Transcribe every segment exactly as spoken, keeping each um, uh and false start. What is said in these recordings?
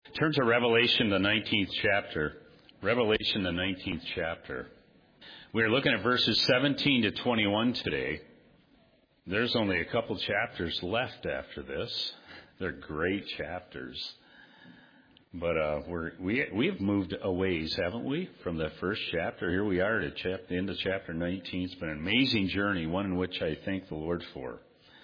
Turn to Revelation, the nineteenth chapter. Revelation, the nineteenth chapter. We're looking at verses seventeen to twenty-one today. There's only a couple chapters left after this. They're great chapters. But uh, we're, we we have moved a ways, haven't we, from the first chapter? Here we are at chap- the end of chapter nineteen. It's been an amazing journey, one in which I thank the Lord for.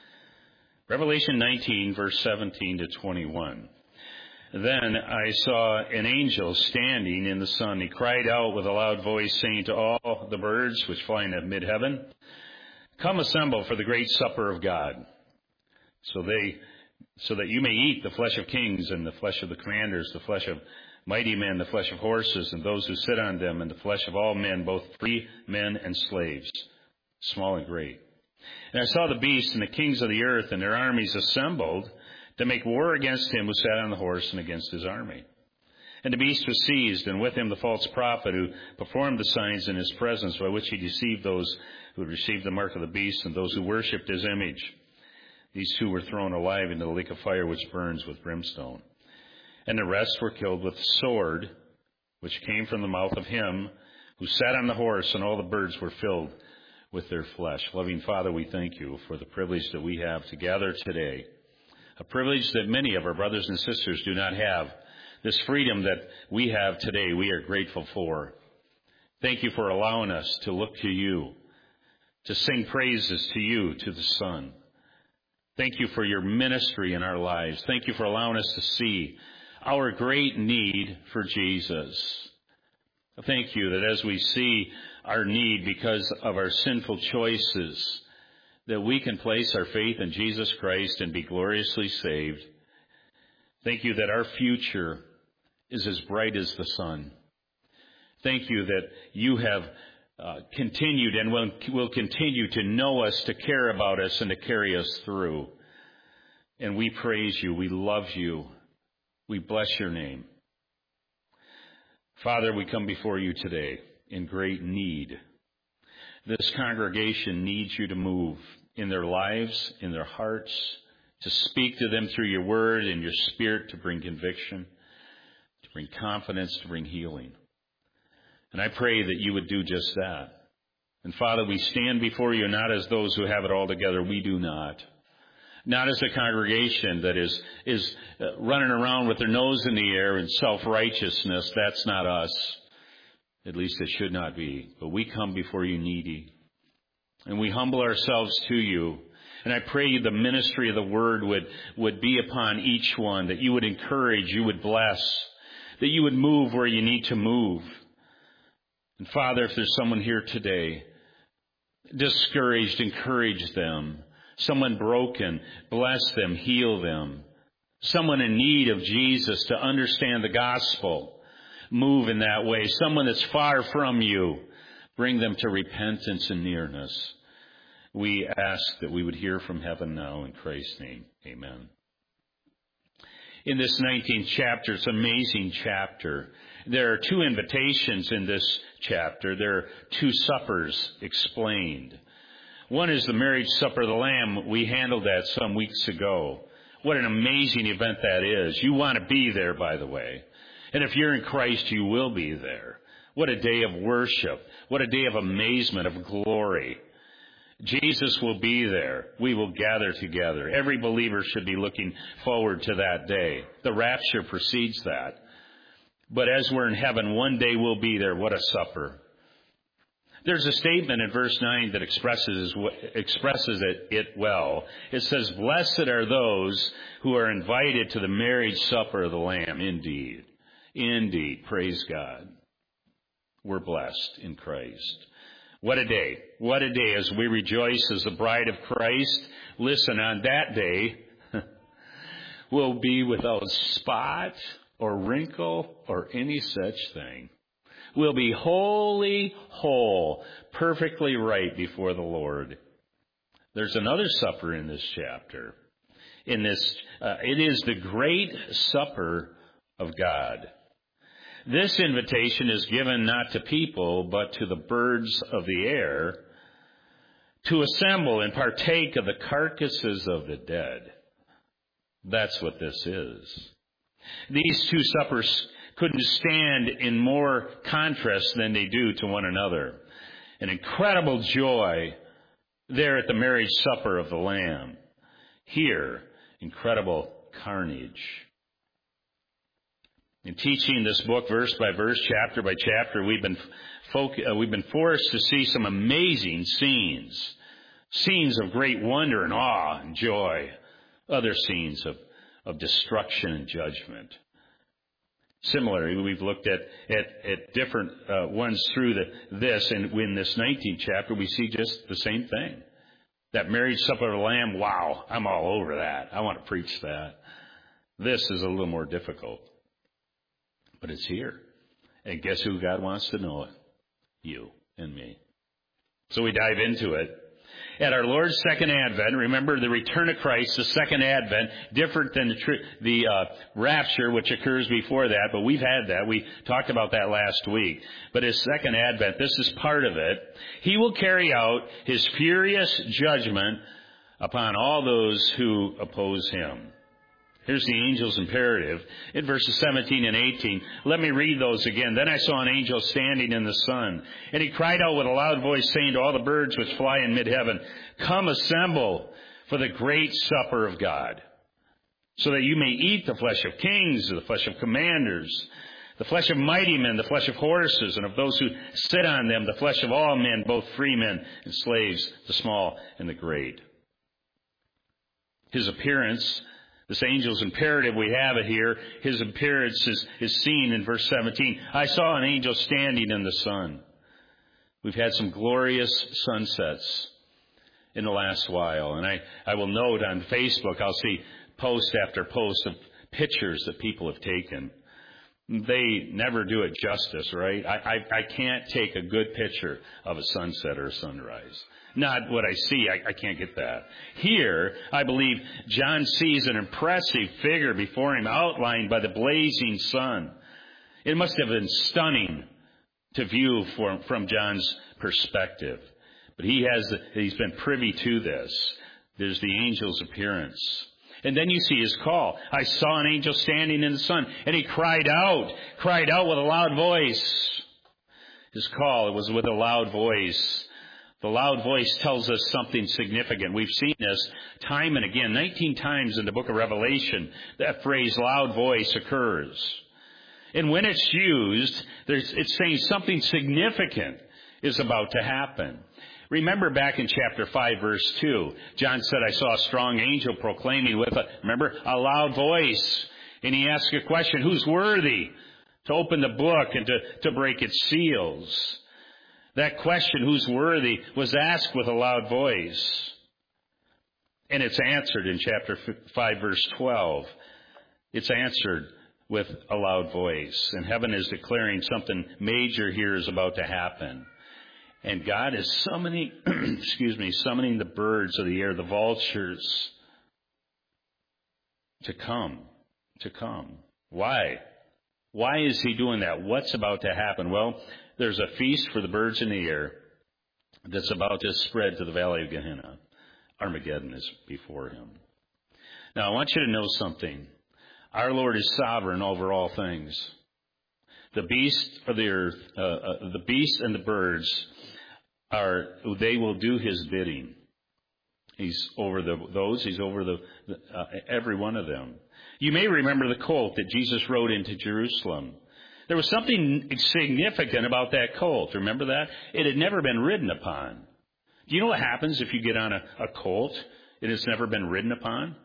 Revelation nineteen, verse seventeen to twenty-one. Then I saw an angel standing in the sun. He cried out with a loud voice, saying to all the birds which fly in mid-heaven, "Come assemble for the great supper of God, so they, so that you may eat the flesh of kings and the flesh of the commanders, the flesh of mighty men, the flesh of horses and those who sit on them, and the flesh of all men, both free men and slaves, small and great. And I saw the beast and the kings of the earth and their armies assembled to make war against him who sat on the horse and against his army. And the beast was seized, and with him the false prophet who performed the signs in his presence, by which he deceived those who had received the mark of the beast and those who worshipped his image. These two were thrown alive into the lake of fire which burns with brimstone. And the rest were killed with the sword which came from the mouth of him who sat on the horse, and all the birds were filled with their flesh." Loving Father, we thank you for the privilege that we have to gather today. A privilege that many of our brothers and sisters do not have. This freedom that we have today, we are grateful for. Thank you for allowing us to look to you, to sing praises to you, to the Son. Thank you for your ministry in our lives. Thank you for allowing us to see our great need for Jesus. Thank you that as we see our need because of our sinful choices, that we can place our faith in Jesus Christ and be gloriously saved. Thank you that our future is as bright as the sun. Thank you that you have uh, continued and will, will continue to know us, to care about us, and to carry us through. And we praise you. We love you. We bless your name. Father, we come before you today in great need. This congregation needs you to move in their lives, in their hearts, to speak to them through your word and your spirit, to bring conviction, to bring confidence, to bring healing. And I pray that you would do just that. And Father, we stand before you not as those who have it all together. We do not. Not as a congregation that is, is running around with their nose in the air in self-righteousness. That's not us. At least it should not be. But we come before you needy. And we humble ourselves to you. And I pray the ministry of the word would, would be upon each one, that you would encourage, you would bless, that you would move where you need to move. And Father, if there's someone here today discouraged, encourage them. Someone broken, bless them, heal them. Someone in need of Jesus to understand the gospel, move in that way. Someone that's far from you, bring them to repentance and nearness. We ask that we would hear from heaven now in Christ's name. Amen. In this nineteenth chapter, it's an amazing chapter. There are two invitations in this chapter. There are two suppers explained. One is the marriage supper of the Lamb. We handled that some weeks ago. What an amazing event that is. You want to be there, by the way. And if you're in Christ, you will be there. What a day of worship. What a day of amazement, of glory. Jesus will be there. We will gather together. Every believer should be looking forward to that day. The rapture precedes that. But as we're in heaven, one day we'll be there. What a supper. There's a statement in verse nine that expresses expresses it, it well. It says, "Blessed are those who are invited to the marriage supper of the Lamb." Indeed. Indeed. Praise God. We're blessed in Christ. What a day. What a day as we rejoice as the bride of Christ. Listen, on that day, we'll be without spot or wrinkle or any such thing. We'll be wholly whole, perfectly right before the Lord. There's another supper in this chapter. In this, uh, it is the great supper of God. This invitation is given not to people, but to the birds of the air, to assemble and partake of the carcasses of the dead. That's what this is. These two suppers couldn't stand in more contrast than they do to one another. An incredible joy there at the marriage supper of the Lamb. Here, incredible carnage. In teaching this book verse by verse, chapter by chapter, we've been folk, uh, we've been forced to see some amazing scenes. Scenes of great wonder and awe and joy. Other scenes of, of destruction and judgment. Similarly, we've looked at, at, at different uh, ones through the, this, and in this nineteenth chapter, we see just the same thing. That marriage supper of the Lamb, wow, I'm all over that. I want to preach that. This is a little more difficult. But it's here. And guess who God wants to know it? You and me. So we dive into it. At our Lord's second advent, remember the return of Christ, the second advent, different than the, tri- the uh, rapture, which occurs before that, but we've had that. We talked about that last week. But his second advent, this is part of it. He will carry out his furious judgment upon all those who oppose him. Here's the angel's imperative in verses seventeen and eighteen. Let me read those again. Then I saw an angel standing in the sun, and he cried out with a loud voice, saying to all the birds which fly in mid-heaven, come assemble for the great supper of God, so that you may eat the flesh of kings, the flesh of commanders, the flesh of mighty men, the flesh of horses, and of those who sit on them, the flesh of all men, both free men and slaves, the small and the great. His appearance, this angel's imperative, we have it here. His appearance is, is seen in verse seventeen. I saw an angel standing in the sun. We've had some glorious sunsets in the last while. And I, I will note on Facebook, I'll see post after post of pictures that people have taken. They never do it justice, right? I, I, I can't take a good picture of a sunset or a sunrise. Not what I see. I, I can't get that. Here, I believe John sees an impressive figure before him outlined by the blazing sun. It must have been stunning to view from, from John's perspective. But he has, he's been privy to this. There's the angel's appearance. And then you see his call. I saw an angel standing in the sun, and he cried out, cried out with a loud voice. His call, it was with a loud voice. The loud voice tells us something significant. We've seen this time and again. nineteen times in the book of Revelation, that phrase, loud voice, occurs. And when it's used, there's, it's saying something significant is about to happen. Remember back in chapter five, verse two, John said, I saw a strong angel proclaiming with a, remember, a loud voice. And he asked a question, who's worthy to open the book and to, to break its seals? That question, who's worthy, was asked with a loud voice. And it's answered in chapter five, verse twelve. It's answered with a loud voice. And heaven is declaring something major here is about to happen. And God is summoning, excuse me, summoning the birds of the air, the vultures, to come, to come. Why? Why is he doing that? What's about to happen? Well, there's a feast for the birds in the air that's about to spread to the valley of Gehenna. Armageddon is before him. Now, I want you to know something. Our Lord is sovereign over all things. The beast of the earth, uh, uh, the beast and the birds are, they will do his bidding. He's over the, those, he's over the, the uh, every one of them. You may remember the colt that Jesus rode into Jerusalem. There was something significant about that colt. Remember that? It had never been ridden upon. Do you know what happens if you get on a, a colt and it's never been ridden upon?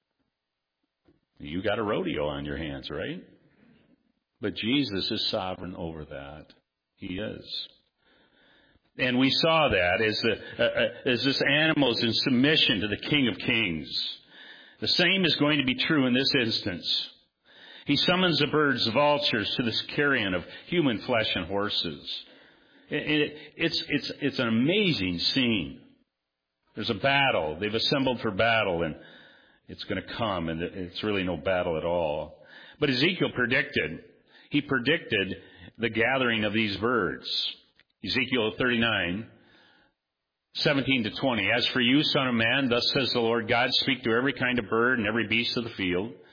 You got a rodeo on your hands, right? But Jesus is sovereign over that. He is. And we saw that as, the, uh, uh, as this animal is in submission to the King of Kings. The same is going to be true in this instance. He summons the birds, the vultures, to this carrion of human flesh and horses. It, it, it's, it's, it's an amazing scene. There's a battle. They've assembled for battle, and it's going to come, and it's really no battle at all. But Ezekiel predicted, he predicted the gathering of these birds. Ezekiel thirty-nine, seventeen to twenty. As for you, son of man, thus says the Lord God, speak to every kind of bird and every beast of the field.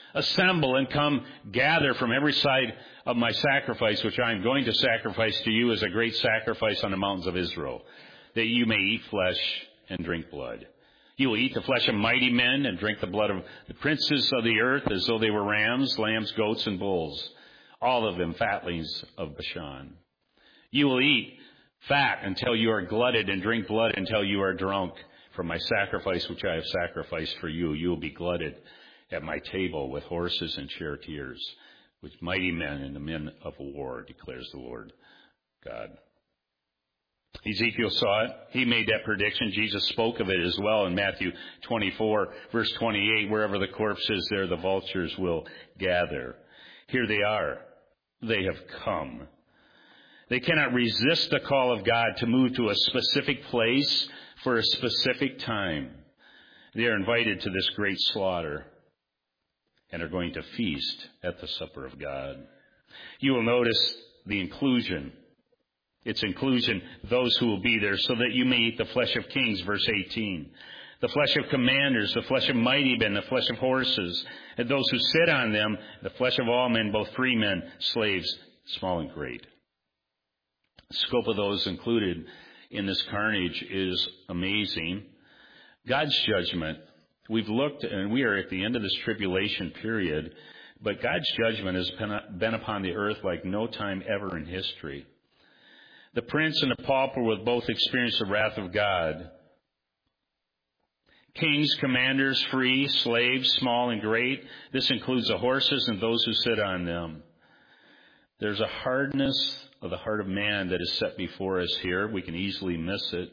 Assemble and come gather from every side of my sacrifice, which I am going to sacrifice to you as a great sacrifice on the mountains of Israel, that you may eat flesh and drink blood. You will eat the flesh of mighty men and drink the blood of the princes of the earth as though they were rams, lambs, goats, and bulls, all of them fatlings of Bashan. You will eat fat until you are glutted and drink blood until you are drunk. From my sacrifice which I have sacrificed for you, you will be glutted at my table with horses and charioteers, with mighty men and the men of war, declares the Lord God. Ezekiel saw it. He made that prediction. Jesus spoke of it as well in Matthew twenty-four, verse twenty-eight. Wherever the corpse is, there the vultures will gather. Here they are. They have come. They cannot resist the call of God to move to a specific place for a specific time. They are invited to this great slaughter and are going to feast at the supper of God. You will notice the inclusion. Its inclusion, those who will be there, so that you may eat the flesh of kings, verse eighteen. The flesh of commanders, the flesh of mighty men, the flesh of horses, and those who sit on them, the flesh of all men, both free men, slaves, small and great. The scope of those included in this carnage is amazing. God's judgment, we've looked, and we are at the end of this tribulation period, but God's judgment has been upon the earth like no time ever in history. The prince and the pauper will both experience the wrath of God. Kings, commanders, free, slaves, small and great. This includes the horses and those who sit on them. There's a hardness of the heart of man that is set before us here. We can easily miss it.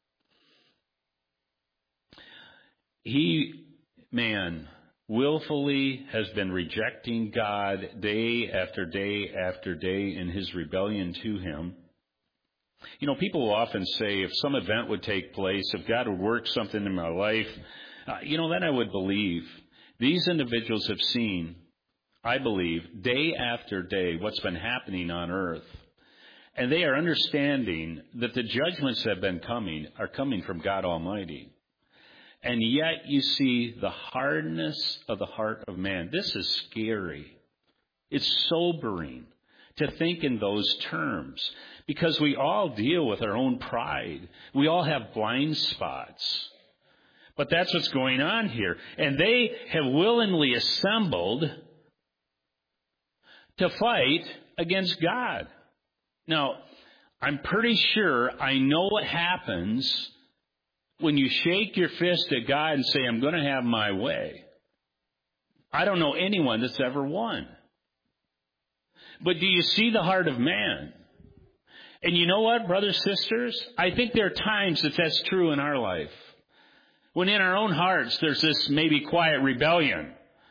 He, man, willfully has been rejecting God day after day after day in his rebellion to him. You know, people will often say, if some event would take place, if God would work something in my life, uh, you know, then I would believe. These individuals have seen, I believe, day after day what's been happening on earth. And they are understanding that the judgments that have been coming are coming from God Almighty. And yet you see the hardness of the heart of man. This is scary. It's sobering to think in those terms, because we all deal with our own pride. We all have blind spots. But that's what's going on here. And they have willingly assembled to fight against God. Now, I'm pretty sure I know what happens when you shake your fist at God and say, I'm going to have my way. I don't know anyone that's ever won. But do you see the heart of man? And you know what, brothers, sisters? I think there are times that that's true in our life. When in our own hearts there's this maybe quiet rebellion.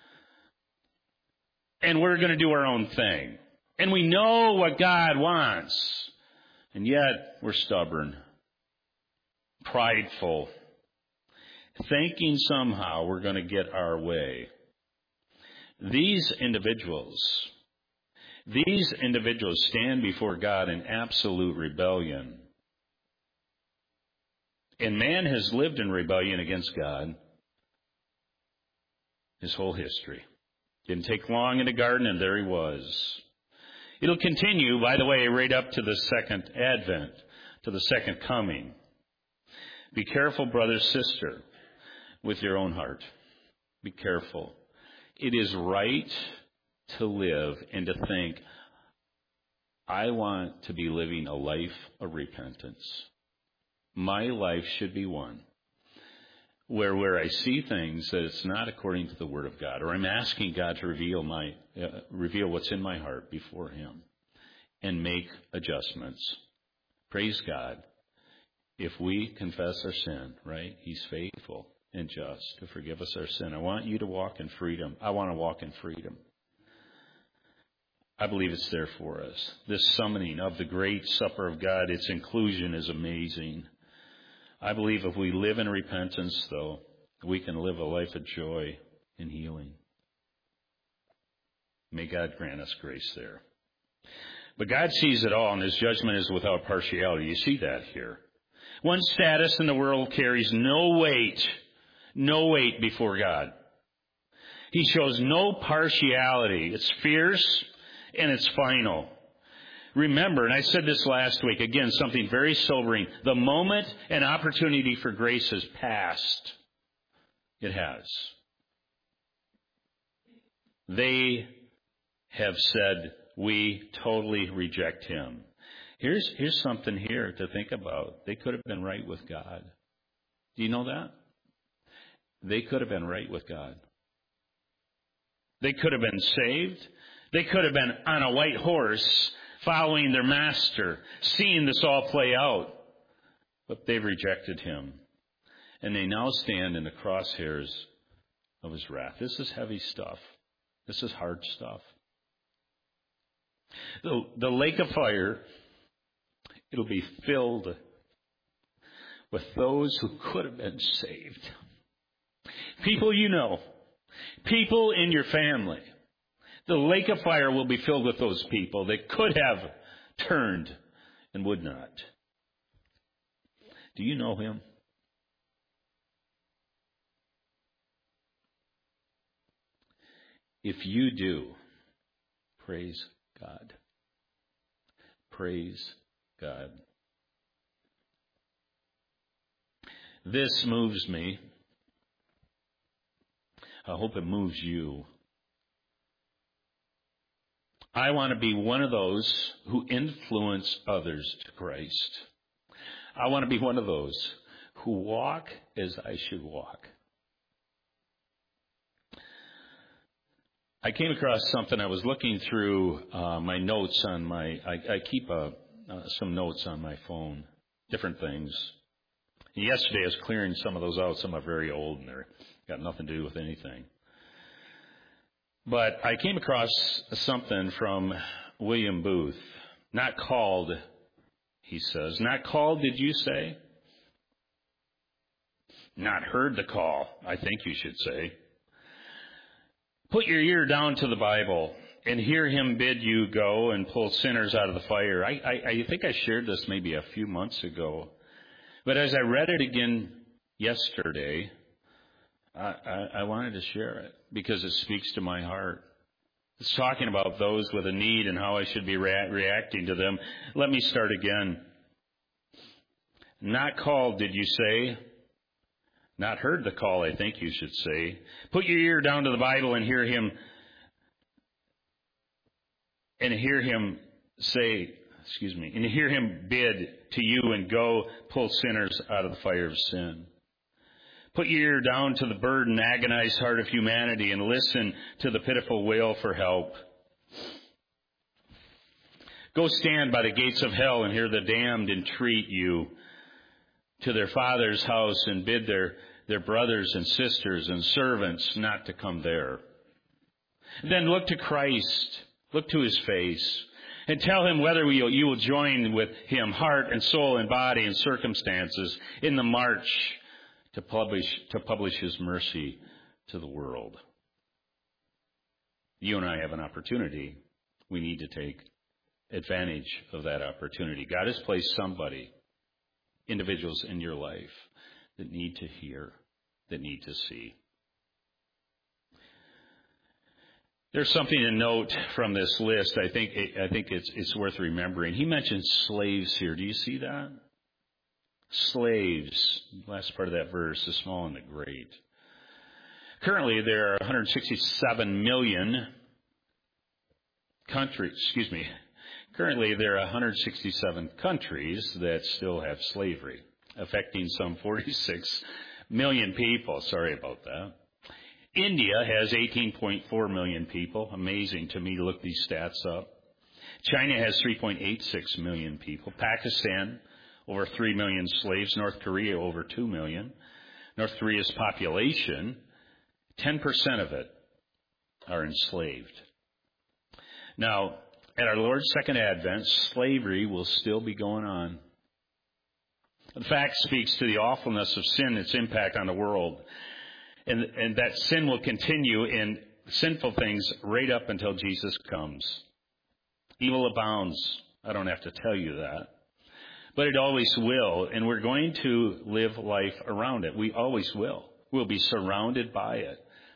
And we're going to do our own thing. And we know what God wants. And yet we're stubborn, prideful, thinking somehow we're going to get our way. These individuals... These individuals stand before God in absolute rebellion. And man has lived in rebellion against God his whole history. Didn't take long in the garden, and there he was. It'll continue, by the way, right up to the second advent, to the second coming. Be careful, brother, sister, with your own heart. Be careful. It is right to live and to think, I want to be living a life of repentance. My life should be one where where I see things that it's not according to the Word of God, or I'm asking God to reveal my uh, reveal what's in my heart before Him and make adjustments. Praise God. If we confess our sin, right, He's faithful and just to forgive us our sin. I want you to walk in freedom. I want to walk in freedom. I believe it's there for us. This summoning of the great supper of God, its inclusion is amazing. I believe if we live in repentance, though, we can live a life of joy and healing. May God grant us grace there. But God sees it all, and His judgment is without partiality. You see that here. One status in the world carries no weight, no weight before God. He shows no partiality. It's fierce and it's final. Remember, and I said this last week, again, something very sobering. The moment and opportunity for grace has passed. It has. They have said, we totally reject him. Here's, here's something here to think about. They could have been right with God. Do you know that? They could have been right with God. They could have been saved. They could have been on a white horse following their master, seeing this all play out. But they've rejected him. And they now stand in the crosshairs of his wrath. This is heavy stuff. This is hard stuff. The, the lake of fire, it'll be filled with those who could have been saved. People you know. People in your family. The lake of fire will be filled with those people that could have turned and would not. Do you know him? If you do, praise God. Praise God. This moves me. I hope it moves you. I want to be one of those who influence others to Christ. I want to be one of those who walk as I should walk. I came across something. I was looking through uh, my notes on my, I, I keep a, uh, some notes on my phone, different things. And yesterday I was clearing some of those out. Some are very old and they're got nothing to do with anything. But I came across something from William Booth. Not called, he says. Not called, did you say? Not heard the call, I think you should say. Put your ear down to the Bible and hear him bid you go and pull sinners out of the fire. I, I, I think I shared this maybe a few months ago. But as I read it again yesterday, I, I, I wanted to share it because it speaks to my heart. It's talking about those with a need and how I should be rea- reacting to them. Let me start again. Not called, did you say? Not heard the call, I think you should say. Put your ear down to the Bible and hear him and hear him say, excuse me, and hear him bid to you and go pull sinners out of the fire of sin. Put your ear down to the burdened, agonized heart of humanity and listen to the pitiful wail for help. Go stand by the gates of hell and hear the damned entreat you to their Father's house and bid their, their brothers and sisters and servants not to come there. Then look to Christ, look to his face, and tell him whether you will join with him, heart and soul and body and circumstances, in the march to publish, to publish his mercy to the world. You and I have an opportunity. We need to take advantage of that opportunity. God has placed somebody, individuals in your life that need to hear, that need to see. There's something to note from this list. I think I think it's it's worth remembering. He mentions slaves here. Do you see that? Slaves. Last part of that verse, the small and the great. Currently, there are one hundred sixty-seven million countries. Excuse me. Currently, there are one hundred sixty-seven countries that still have slavery, affecting some forty-six million people. Sorry about that. India has eighteen point four million people. Amazing to me to look these stats up. China has three point eight six million people. Pakistan, over three million slaves. North Korea, over two million. North Korea's population, ten percent of it are enslaved. Now, at our Lord's second advent, slavery will still be going on. The fact speaks to the awfulness of sin, its impact on the world. And, and that sin will continue in sinful things right up until Jesus comes. Evil abounds. I don't have to tell you that. But it always will. And we're going to live life around it. We always will. We'll be surrounded by it.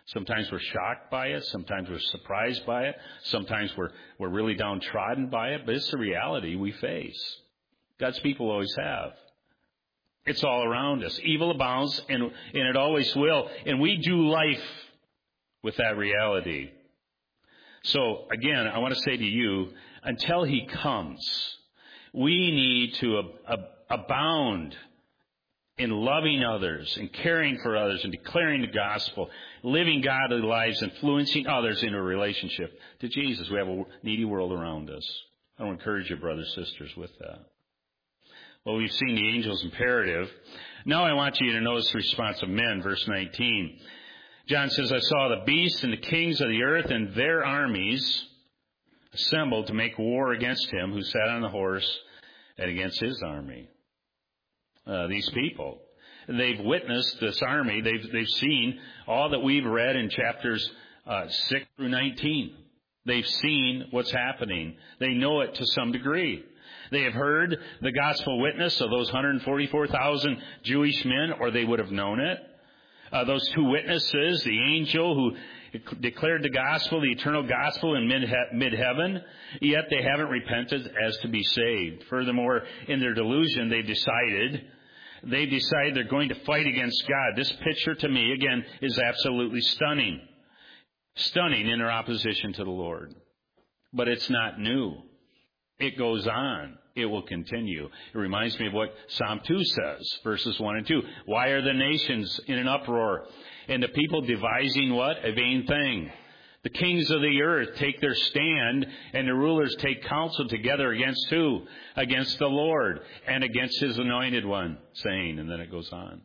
Sometimes we're shocked by it. Sometimes we're surprised by it. Sometimes we're, we're really downtrodden by it. But it's the reality we face. God's people always have. It's all around us. Evil abounds, and, and it always will. And we do life with that reality. So, again, I want to say to you, until He comes, we need to ab- ab- abound in loving others and caring for others and declaring the gospel, living godly lives, influencing others into a relationship to Jesus. We have a needy world around us. I want to encourage you, brothers and sisters, with that. Well, we've seen the angel's imperative. Now I want you to notice the response of men, verse nineteen. John says, I saw the beasts and the kings of the earth and their armies assembled to make war against him who sat on the horse and against his army. Uh, these people, they've witnessed this army. They've, they've seen all that we've read in chapters uh, six through nineteen. They've seen what's happening. They know it to some degree. They have heard the gospel witness of those one hundred forty-four thousand Jewish men, or they would have known it. Uh, those two witnesses, the angel who declared the gospel, the eternal gospel in mid-heaven, yet they haven't repented as to be saved. Furthermore, in their delusion, they've decided, they've decided they're going to fight against God. This picture to me, again, is absolutely stunning. Stunning in their opposition to the Lord. But it's not new. It goes on. It will continue. It reminds me of what Psalm two says, verses one and two. Why are the nations in an uproar? And the people devising what? A vain thing. The kings of the earth take their stand, and the rulers take counsel together against who? Against the Lord and against His anointed one, saying, and then it goes on.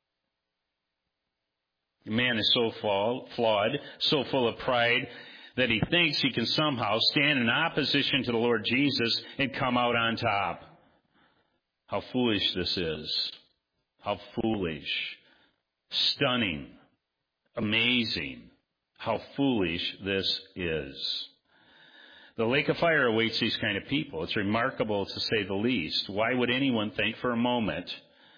Man is so flawed, so full of pride, that he thinks he can somehow stand in opposition to the Lord Jesus and come out on top. How foolish this is. How foolish. Stunning. Amazing. How foolish this is. The lake of fire awaits these kind of people. It's remarkable to say the least. Why would anyone think for a moment,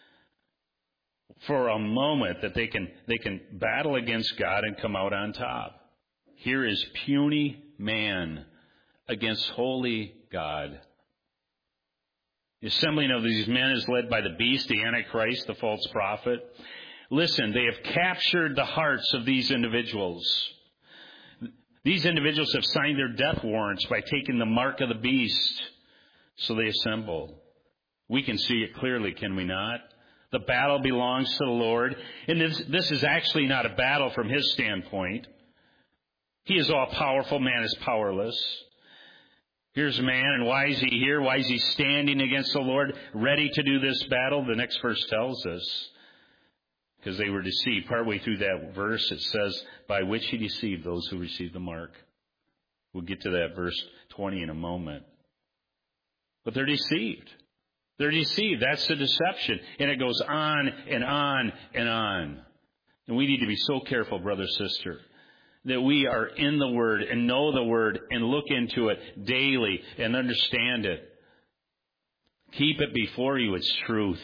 for a moment, that they can, they can battle against God and come out on top? Here is puny man against holy God. The assembling of these men is led by the beast, the Antichrist, the false prophet. Listen, they have captured the hearts of these individuals. These individuals have signed their death warrants by taking the mark of the beast. So they assemble. We can see it clearly, can we not? The battle belongs to the Lord. And this, this is actually not a battle from His standpoint. He is all-powerful. Man is powerless. Here's man, and why is he here? Why is he standing against the Lord, ready to do this battle? The next verse tells us. Because they were deceived. Partway through that verse, it says, by which He deceived those who received the mark. We'll get to that verse twenty in a moment. But they're deceived. They're deceived. That's the deception. And it goes on and on and on. And we need to be so careful, brother, sister, that we are in the Word and know the Word and look into it daily and understand it. Keep it before you, its truth.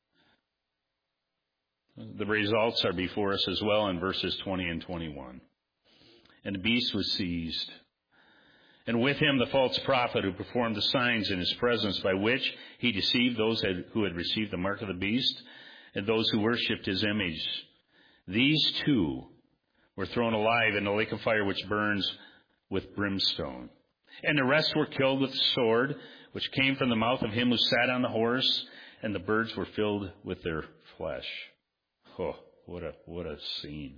The results are before us as well in verses twenty and twenty-one. And the beast was seized, and with him the false prophet who performed the signs in his presence, by which he deceived those who had received the mark of the beast and those who worshipped his image. These two were thrown alive in the lake of fire which burns with brimstone. And the rest were killed with the sword, which came from the mouth of him who sat on the horse, and the birds were filled with their flesh. Oh, what a, what a scene.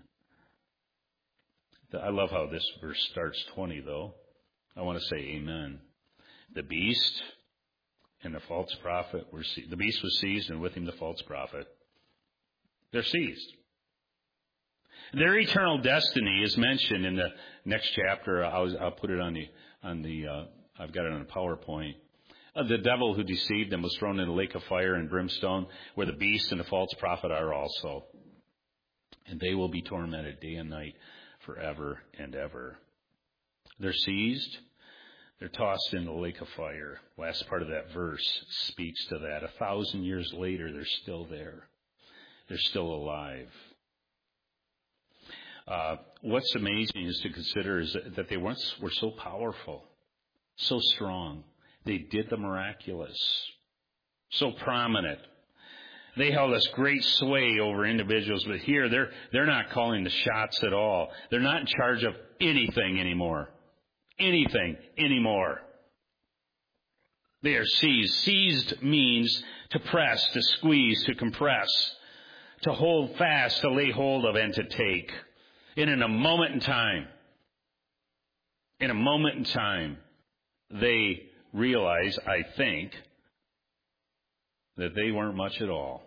I love how this verse starts twenty, though. I want to say amen. The beast and the false prophet were seized. The beast was seized, and with him the false prophet. They're seized. Their eternal destiny is mentioned in the next chapter. I'll, I'll put it on the, on the, uh, I've got it on a PowerPoint. Uh, the devil who deceived them was thrown in the lake of fire and brimstone, where the beast and the false prophet are also. And they will be tormented day and night forever and ever. They're seized. They're tossed in the lake of fire. Last part of that verse speaks to that. A thousand years later, they're still there. They're still alive. Uh, what's amazing is to consider is that they once were so powerful, so strong. They did the miraculous, so prominent. They held this great sway over individuals, but here they're they're not calling the shots at all. They're not in charge of anything anymore. Anything anymore. They are seized. Seized means to press, to squeeze, to compress, to hold fast, to lay hold of, and to take. And in a moment in time, in a moment in time, they realize, I think, that they weren't much at all.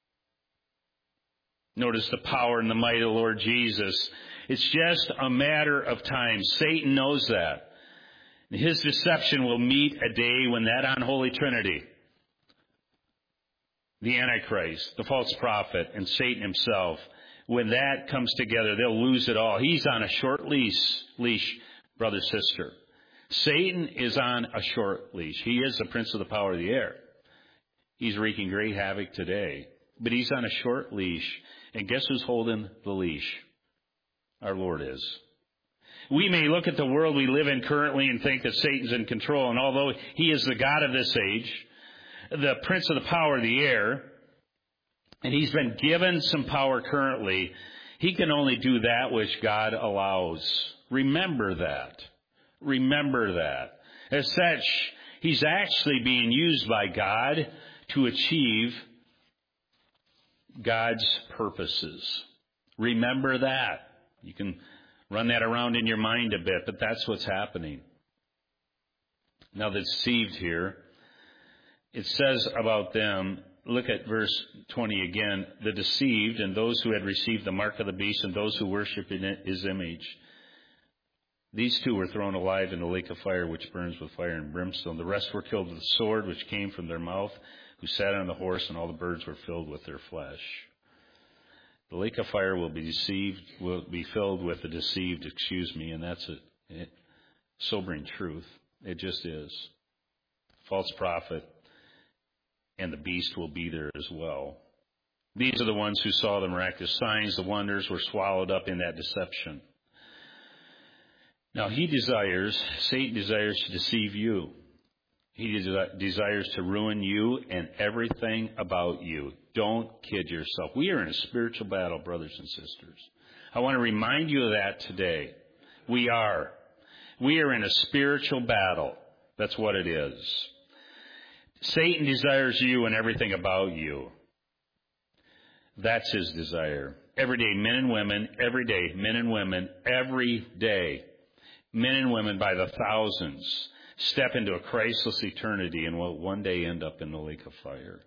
Notice the power and the might of the Lord Jesus. It's just a matter of time. Satan knows that. His deception will meet a day when that unholy trinity, the Antichrist, the false prophet, and Satan himself, when that comes together, they'll lose it all. He's on a short leash, leash, brother, sister. Satan is on a short leash. He is the prince of the power of the air. He's wreaking great havoc today. But he's on a short leash. And guess who's holding the leash? Our Lord is. We may look at the world we live in currently and think that Satan's in control. And although he is the God of this age, the prince of the power of the air, and he's been given some power currently, he can only do that which God allows. Remember that. Remember that. As such, he's actually being used by God to achieve God's purposes. Remember that. You can run that around in your mind a bit, but that's what's happening. Now, the deceived here, it says about them, look at verse twenty again, the deceived and those who had received the mark of the beast and those who worship in his image. These two were thrown alive in the lake of fire, which burns with fire and brimstone. The rest were killed with the sword, which came from their mouth, who sat on the horse, and all the birds were filled with their flesh. The lake of fire will be deceived, will be filled with the deceived, excuse me, and that's a sobering truth. It just is. False prophet and the beast will be there as well. These are the ones who saw the miraculous signs, the wonders, were swallowed up in that deception. Now, he desires, Satan desires to deceive you. He des- desires to ruin you and everything about you. Don't kid yourself. We are in a spiritual battle, brothers and sisters. I want to remind you of that today. We are. We are in a spiritual battle. That's what it is. Satan desires you and everything about you. That's his desire. Every day, men and women, every day, men and women, every day. Men and women by the thousands step into a Christless eternity and will one day end up in the lake of fire.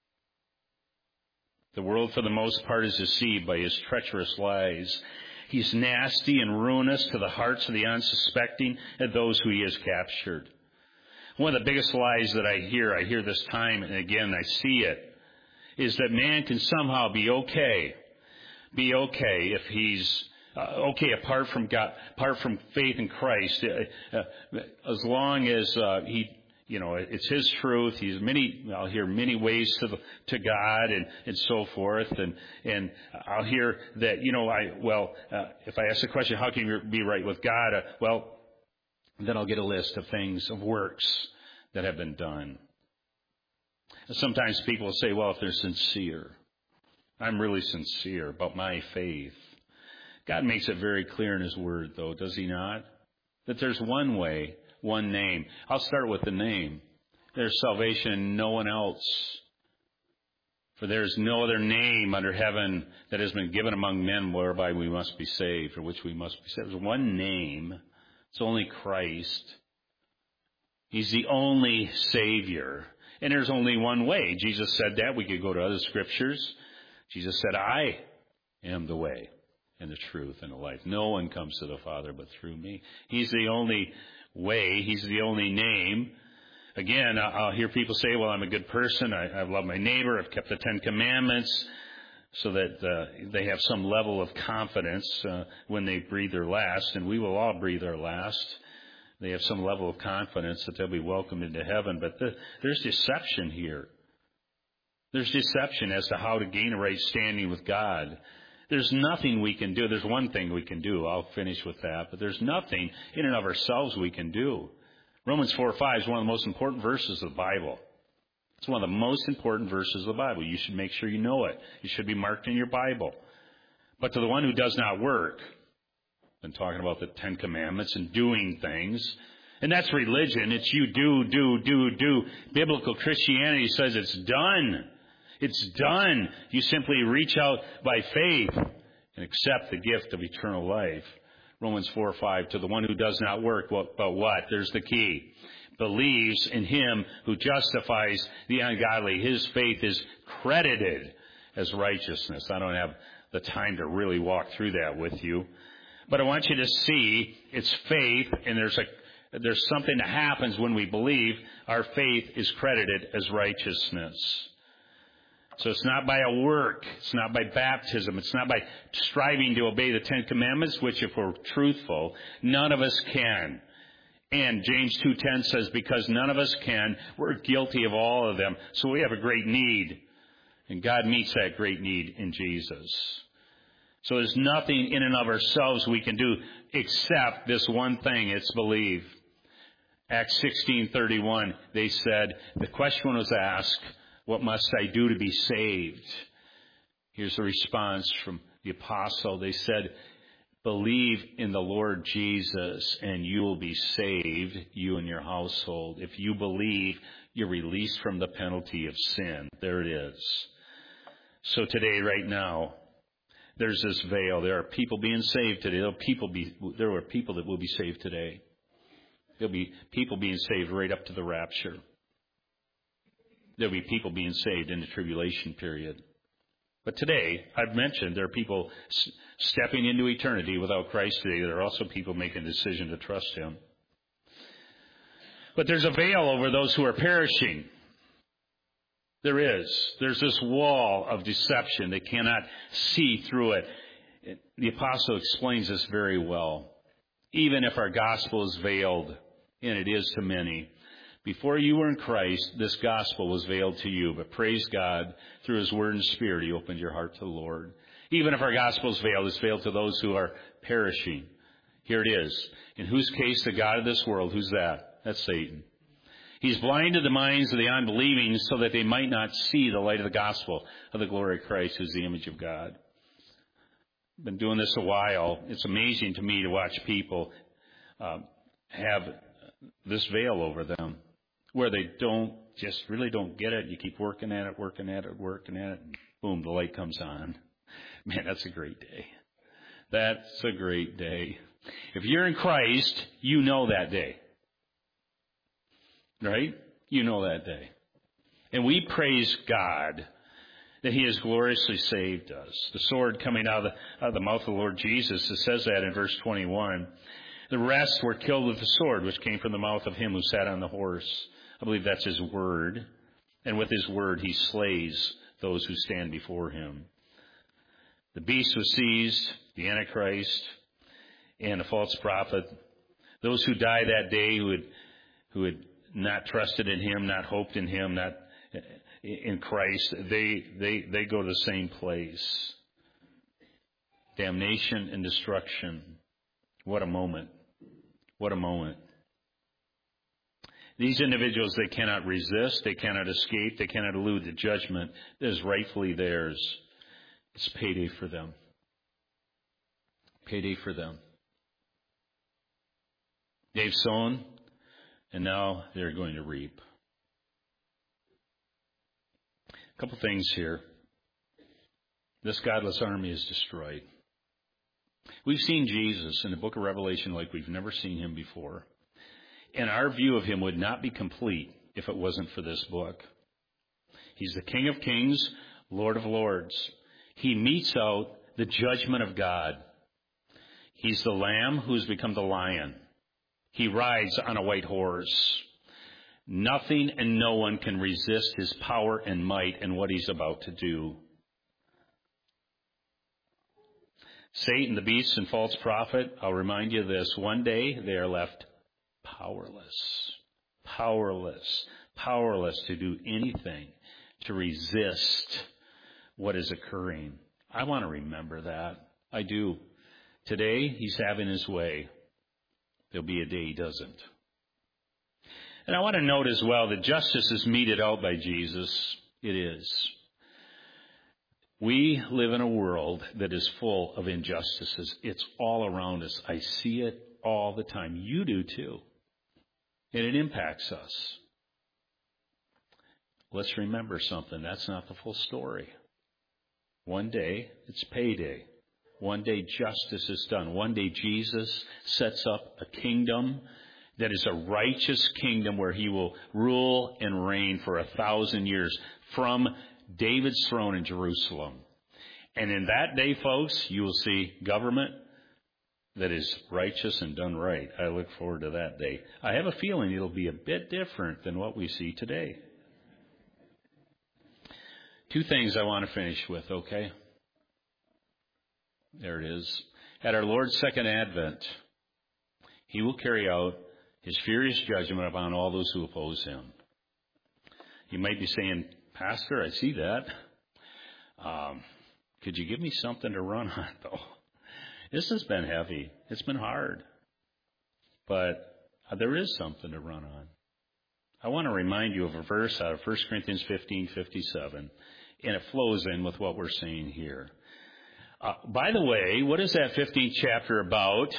The world, for the most part, is deceived by his treacherous lies. He's nasty and ruinous to the hearts of the unsuspecting and those who he has captured. One of the biggest lies that I hear, I hear this time and again, I see it, is that man can somehow be okay, be okay if he's Uh, okay, apart from God, apart from faith in Christ, uh, uh, as long as uh, he, you know, it's His truth. He's many. I'll hear many ways to the, to God and, and so forth, and and I'll hear that, you know, I well, uh, if I ask the question, how can you be right with God? Uh, well, then I'll get a list of things, of works that have been done. Sometimes people say, well, if they're sincere, I'm really sincere about my faith. God makes it very clear in His Word, though, does He not? That there's one way, one name. I'll start with the name. There's salvation in no one else. For there is no other name under heaven that has been given among men whereby we must be saved, for which we must be saved. There's one name. It's only Christ. He's the only Savior. And there's only one way. Jesus said that. We could go to other scriptures. Jesus said, I am the way and the truth and the life. No one comes to the Father but through me. He's the only way. He's the only name. Again, I'll hear people say, well, I'm a good person. I, I love my neighbor. I've kept the Ten Commandments, so that uh, they have some level of confidence uh, when they breathe their last, and we will all breathe our last. They have some level of confidence that they'll be welcomed into heaven. But the, there's deception here. There's deception as to how to gain a right standing with God. There's nothing we can do. There's one thing we can do. I'll finish with that. But there's nothing in and of ourselves we can do. Romans four five is one of the most important verses of the Bible. It's one of the most important verses of the Bible. You should make sure you know it. It should be marked in your Bible. But to the one who does not work, I'm talking about the Ten Commandments and doing things, and that's religion. It's you do, do, do, do. Biblical Christianity says it's done. It's done. You simply reach out by faith and accept the gift of eternal life. Romans four five, to the one who does not work, but what? There's the key. Believes in him who justifies the ungodly. His faith is credited as righteousness. I don't have the time to really walk through that with you. But I want you to see it's faith, and there's a there's something that happens when we believe. Our faith is credited as righteousness. So it's not by a work. It's not by baptism. It's not by striving to obey the Ten Commandments, which if we're truthful, none of us can. And James two ten says, because none of us can, we're guilty of all of them. So we have a great need. And God meets that great need in Jesus. So there's nothing in and of ourselves we can do except this one thing. It's believe. Acts sixteen thirty-one, they said, the question was asked, what must I do to be saved? Here's the response from the apostle. They said, believe in the Lord Jesus and you will be saved, you and your household. If you believe, you're released from the penalty of sin. There it is. So today, right now, there's this veil. There are people being saved today. There are people, be, there are people that will be saved today. There'll be people being saved right up to the rapture. There'll be people being saved in the tribulation period. But today, I've mentioned there are people s- stepping into eternity without Christ today. There are also people making a decision to trust Him. But there's a veil over those who are perishing. There is. There's this wall of deception. They cannot see through it. The apostle explains this very well. Even if our gospel is veiled, and it is to many, before you were in Christ, this gospel was veiled to you. But praise God, through His Word and Spirit, He opened your heart to the Lord. Even if our gospel is veiled, it's veiled to those who are perishing. Here it is. In whose case the God of this world, who's that? That's Satan. He's blinded the minds of the unbelieving so that they might not see the light of the gospel of the glory of Christ, who's the image of God. I've been doing this a while. It's amazing to me to watch people uh, have this veil over them, where they don't, just really don't get it. You keep working at it, working at it, working at it, and boom, the light comes on. Man, that's a great day. That's a great day. If you're in Christ, you know that day. Right? You know that day. And we praise God that He has gloriously saved us. The sword coming out of the, out of the mouth of the Lord Jesus, it says that in verse twenty-one. The rest were killed with the sword, which came from the mouth of Him who sat on the horse. I believe that's His word. And with His word, He slays those who stand before Him. The beast was seized, the Antichrist, and the false prophet. Those who die that day who had, who had not trusted in Him, not hoped in Him, not in Christ, they, they, they go to the same place. Damnation and destruction. What a moment. What a moment. These individuals, they cannot resist, they cannot escape, they cannot elude the judgment that is rightfully theirs. It's payday for them. Payday for them. They've sown, and now they're going to reap. A couple things here. This godless army is destroyed. We've seen Jesus in the book of Revelation like we've never seen Him before. And our view of Him would not be complete if it wasn't for this book. He's the King of Kings, Lord of Lords. He metes out the judgment of God. He's the Lamb who's become the Lion. He rides on a white horse. Nothing and no one can resist His power and might and what He's about to do. Satan, the beast, and false prophet, I'll remind you of this. One day they are left powerless. Powerless. Powerless to do anything to resist what is occurring. I want to remember that. I do. Today, he's having his way. There'll be a day he doesn't. And I want to note as well that justice is meted out by Jesus. It is. We live in a world that is full of injustices. It's all around us. I see it all the time. You do too. And it impacts us. Let's remember something. That's not the full story. One day, it's payday. One day, justice is done. One day, Jesus sets up a kingdom that is a righteous kingdom where he will rule and reign for a thousand years from David's throne in Jerusalem. And in that day, folks, you will see government that is righteous and done right. I look forward to that day. I have a feeling it'll be a bit different than what we see today. Two things I want to finish with, okay? There it is. At our Lord's second advent, he will carry out his furious judgment upon all those who oppose him. You might be saying, Pastor, I see that. Um, could you give me something to run on, though? This has been heavy. It's been hard. But uh, there is something to run on. I want to remind you of a verse out of First Corinthians fifteen fifty-seven, and it flows in with what we're saying here. Uh, by the way, what is that fifteenth chapter about?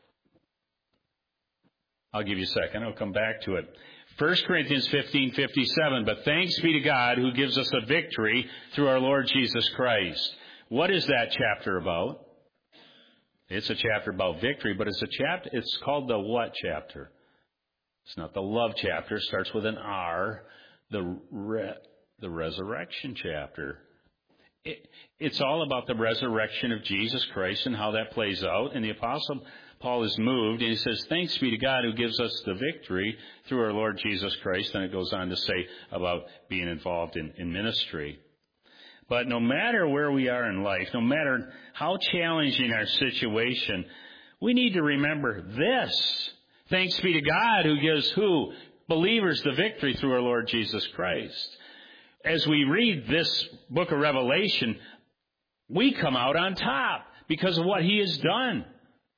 I'll give you a second. I'll come back to it. First Corinthians fifteen fifty-seven, but thanks be to God who gives us a victory through our Lord Jesus Christ. What is that chapter about? It's a chapter about victory, but it's a chapter. It's called the what chapter? It's not the love chapter. It starts with an R. The re, the resurrection chapter. It, it's all about the resurrection of Jesus Christ and how that plays out. And the Apostle Paul is moved, and he says, thanks be to God who gives us the victory through our Lord Jesus Christ. And it goes on to say about being involved in, in ministry. But no matter where we are in life, no matter how challenging our situation, we need to remember this. Thanks be to God who gives who? Believers the victory through our Lord Jesus Christ. As we read this book of Revelation, we come out on top because of what he has done.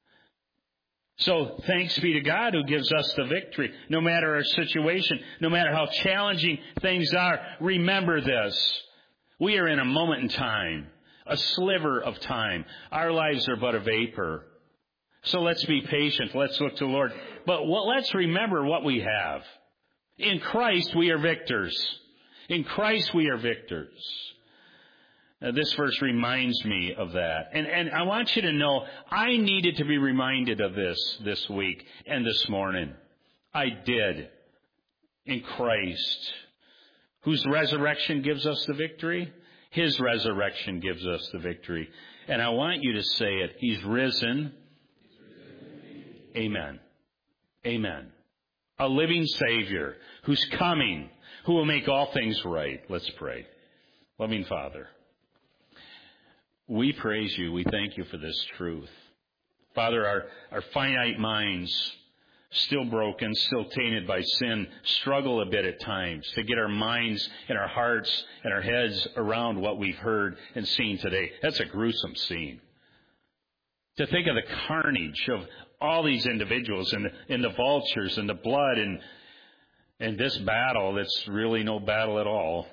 So thanks be to God who gives us the victory. No matter our situation, no matter how challenging things are, remember this. We are in a moment in time, a sliver of time. Our lives are but a vapor. So let's be patient. Let's look to the Lord. But what, let's remember what we have. In Christ we are victors. In Christ we are victors. Now, this verse reminds me of that. And, and I want you to know, I needed to be reminded of this this week and this morning. I did. In Christ, whose resurrection gives us the victory. His resurrection gives us the victory. And I want you to say it. He's risen. Amen. Amen. A living Savior who's coming, who will make all things right. Let's pray. Loving Father, we praise you. We thank you for this truth. Father, our, our finite minds, still broken, still tainted by sin, struggle a bit at times to get our minds and our hearts and our heads around what we've heard and seen today. That's a gruesome scene. To think of the carnage of all these individuals and the, and the vultures and the blood and, and this battle that's really no battle at all.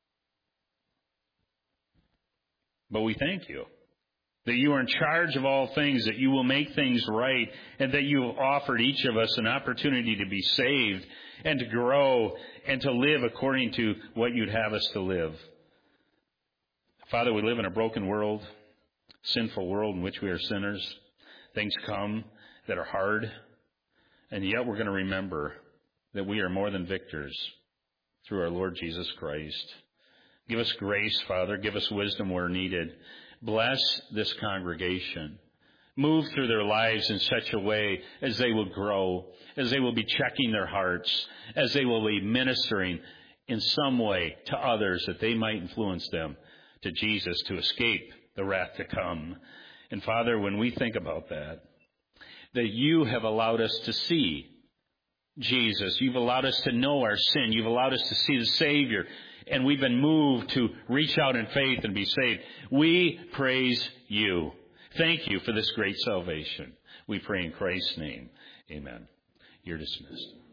But we thank you that you are in charge of all things, that you will make things right, and that you have offered each of us an opportunity to be saved and to grow and to live according to what you'd have us to live. Father, we live in a broken world, sinful world in which we are sinners. Things come that are hard, and yet we're going to remember that we are more than victors through our Lord Jesus Christ. Give us grace, Father. Give us wisdom where needed. Bless this congregation. Move through their lives in such a way as they will grow, as they will be checking their hearts, as they will be ministering in some way to others that they might influence them to Jesus to escape the wrath to come. And Father, when we think about that, that you have allowed us to see Jesus. You've allowed us to know our sin. You've allowed us to see the Savior. And we've been moved to reach out in faith and be saved. We praise you. Thank you for this great salvation. We pray in Christ's name. Amen. You're dismissed.